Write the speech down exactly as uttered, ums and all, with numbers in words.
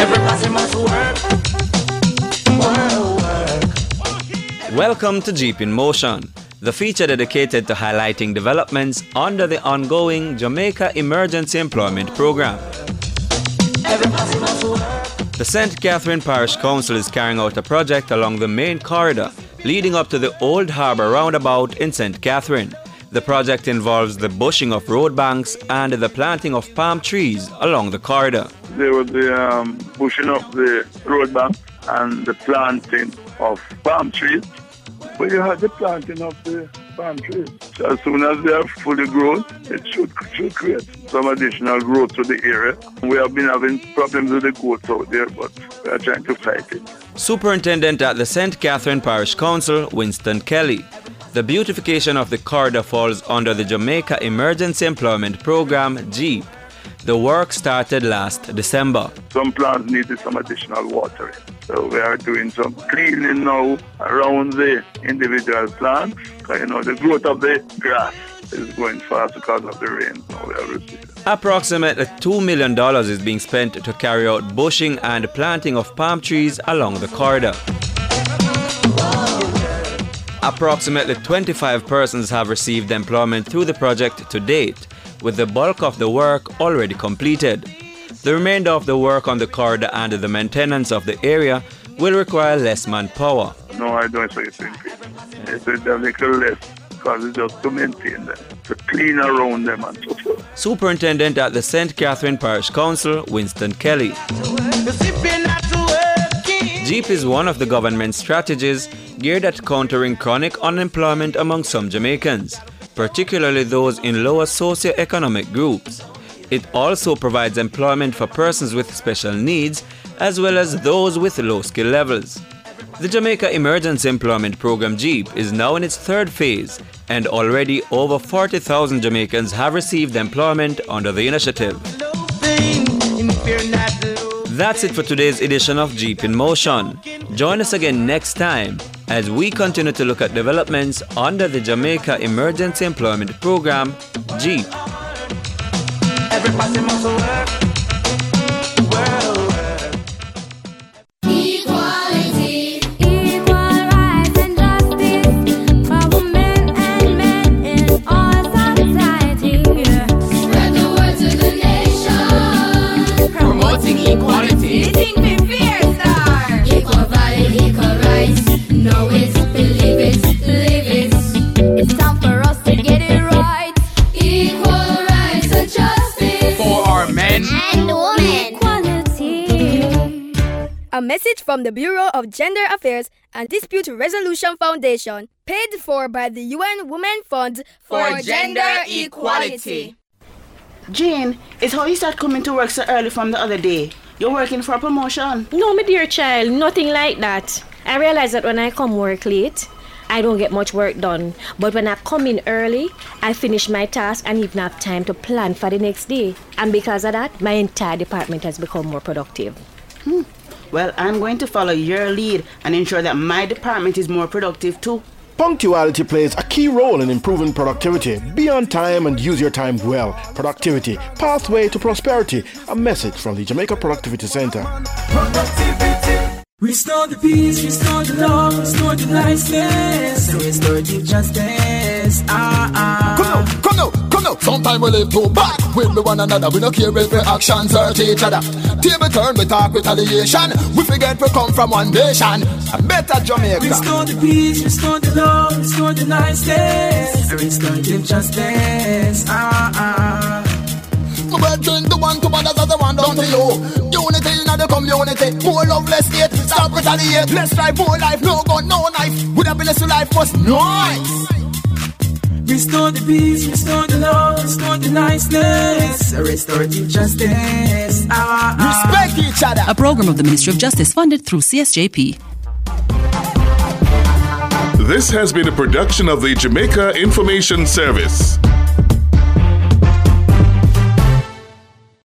Everybody must work. Work, work. Welcome to Jeep in Motion, the feature dedicated to highlighting developments under the ongoing Jamaica Emergency Employment Program. Everybody must work. The Saint Catherine Parish Council is carrying out a project along the main corridor leading up to the Old Harbour roundabout in Saint Catherine. The project involves the bushing of road banks and the planting of palm trees along the corridor. There was the um, bushing of the road bank and the planting of palm trees. But you had the planting of the palm trees. So as soon as they are fully grown, it should, should create some additional growth to the area. We have been having problems with the goats out there, but we are trying to fight it. Superintendent at the Saint Catherine Parish Council, Winston Kelly. The beautification of the corridor falls under the Jamaica Emergency Employment Program, JEEP. The work started last December. Some plants needed some additional watering. So we are doing some cleaning now around the individual plants. You know, the growth of the grass is going fast because of the rain now we have received. Approximately two million dollars is being spent to carry out bushing and planting of palm trees along the corridor. Approximately twenty-five persons have received employment through the project to date, with the bulk of the work already completed. The remainder of the work on the corridor and the maintenance of the area will require less manpower. No, I don't say it's increase. It's a little less because it's just to maintain them, to clean around them and so forth. Superintendent at the Saint Catherine Parish Council, Winston Kelly. JEEP is one of the government's strategies geared at countering chronic unemployment among some Jamaicans, particularly those in lower socio-economic groups. It also provides employment for persons with special needs as well as those with low skill levels. The Jamaica Emergency Employment Program JEEP is now in its third phase, and already over forty thousand Jamaicans have received employment under the initiative. That's it for today's edition of JEEP in Motion. Join us again next time as we continue to look at developments under the Jamaica Emergency Employment Program, JEEP. Everybody must work. Work, work. Equality, equal rights and justice for women and men in all society. Spread the word to the nation. Promoting equality. Think we fear star. Equal value, equal rights. Know it, believe it, live it. It's time for us to get it right. Equal rights and justice For our men and women. Equality. A message from the Bureau of Gender Affairs and Dispute Resolution Foundation, paid for by the U N Women Fund for gender equality. Jane, it's how you start coming to work so early from the other day. You're working for a promotion. No, my dear child, nothing like that. I realize that when I come work late, I don't get much work done. But when I come in early, I finish my task and even have time to plan for the next day. And because of that, my entire department has become more productive. Hmm. Well, I'm going to follow your lead and ensure that my department is more productive too. Punctuality plays a key role in improving productivity. Be on time and use your time well. Productivity, pathway to prosperity. A message from the Jamaica Productivity Center. Productivity. Restore the peace, restore the love, restore the niceness, restore the justice. Ah, ah. Come now, come now, come now. Sometimes we live too bad with one another. We don't care if our actions hurt each other. Table turn, we talk retaliation. We forget we come from one nation. A better Jamaica. Restore the peace, restore the love, restore the niceness, restore the justice. Ah, ah. My brethren, the one to others as the one down to you. Unity in the community. More love, less hate. Stop retaliate. Let's strive for life. No gun, no knife. With a blessed life was nice. Restore the peace, restore the love, restore the niceness, restore the justice. Ah, ah. Respect each other. A program of the Ministry of Justice funded through C S J P. This has been a production of the Jamaica Information Service.